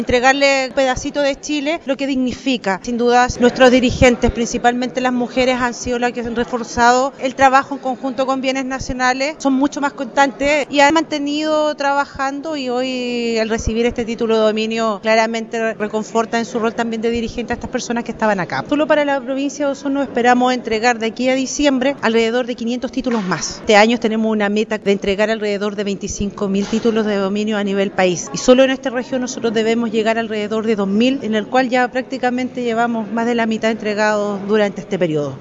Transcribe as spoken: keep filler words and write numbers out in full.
Entregarle un pedacito de Chile, lo que dignifica. Sin duda, nuestros dirigentes, principalmente las mujeres, han sido las que han reforzado el trabajo en conjunto con bienes nacionales. Son mucho más constantes y han mantenido trabajando, y hoy al recibir este título de dominio claramente reconforta en su rol también de dirigente a estas personas que estaban acá. Solo para la provincia de Osorno esperamos entregar de aquí a diciembre alrededor de quinientos títulos más. Este año tenemos una meta de entregar alrededor de veinticinco mil títulos de dominio a nivel país, y solo en esta región nosotros debemos llegar alrededor de dos mil, en el cual ya prácticamente llevamos más de la mitad entregados durante este periodo.